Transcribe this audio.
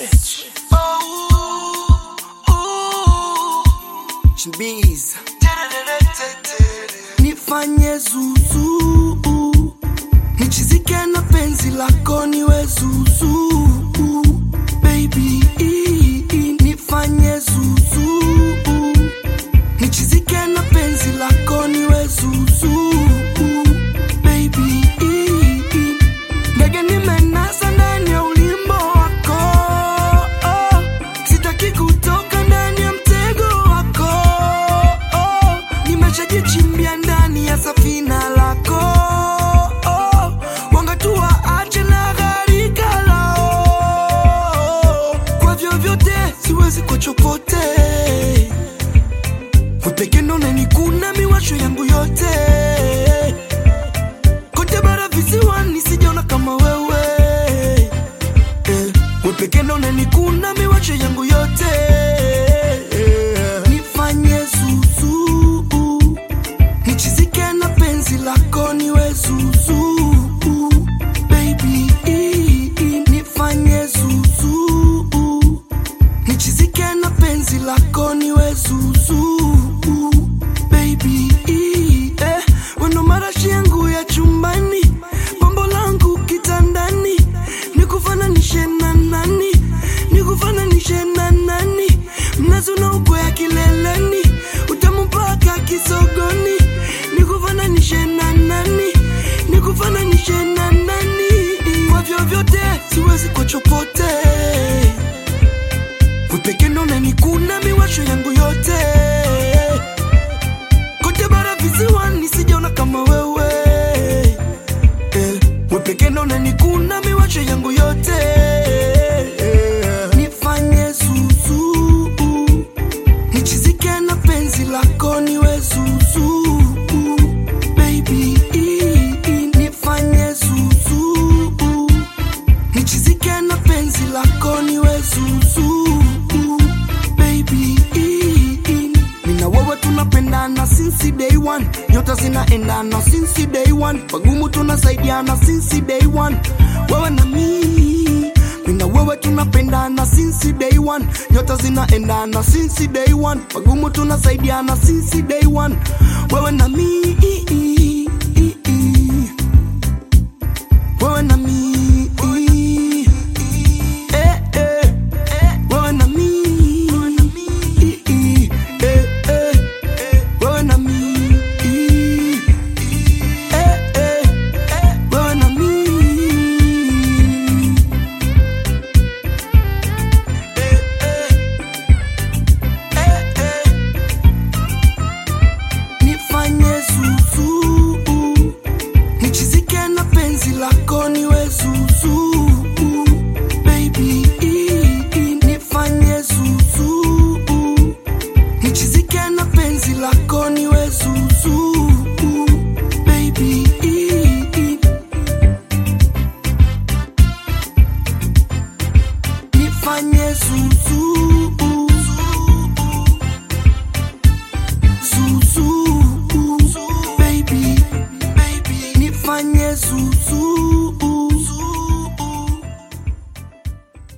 switch. Chimbiza nifanye zuzu, nichizike na penzi lako niwe zuzu. Baby nifanye zuzu, nichizike na penzi lako niwe zuzu. Baby ndege nimenasa ndani ya ulimbo wako, sitaki kutoka ndani ya mtego wako. Nimeshajichimbia ndani ya safina lako, wangatua ache na gharika lao. Kwa vyovyote siwezi kwa chopote, upeke ndo unanikuna miwasho yangu yote. Kote bara visiwani sijaona kama wewe, upeke ndo unanikuna miwasho yangu yote. Nifanye zuzu, nichizike na penzi lako niwe zuzu. Baby nifanye zuzu, nichizike na penzi lako niwe zuzu. Baby wendo marashi yangu ya chumbani, bombo langu kitandani, nikufananishe na nani, nikufananishe na nani. Mnazuna uko ya kileleni, utamu mpaka kisogoni, nikufananishe na nani, nikufananishe na nani. Kwa vyovyote siwezi kwa chopote, upeke ndo unanikuna miwasho yangu yote. Kote bara visiwani sijaona kama wewe, upeke ndo unanikuna miwasho yangu yote. Nifanye zuzu, nichizike na penzi lako niwe zuzu. Baby nifanye zuzu, nichizike na penzi lako niwe zuzu. Baby mina wewe tunapendana since day one, nyota zinaendana since day one, pagumu tunasaidiana since day one. Wewe na mimi, mina wewe tunapendana since day one, nyota zinaendana since day one, pagumu tunasaidiana since day one. Wewe na mimi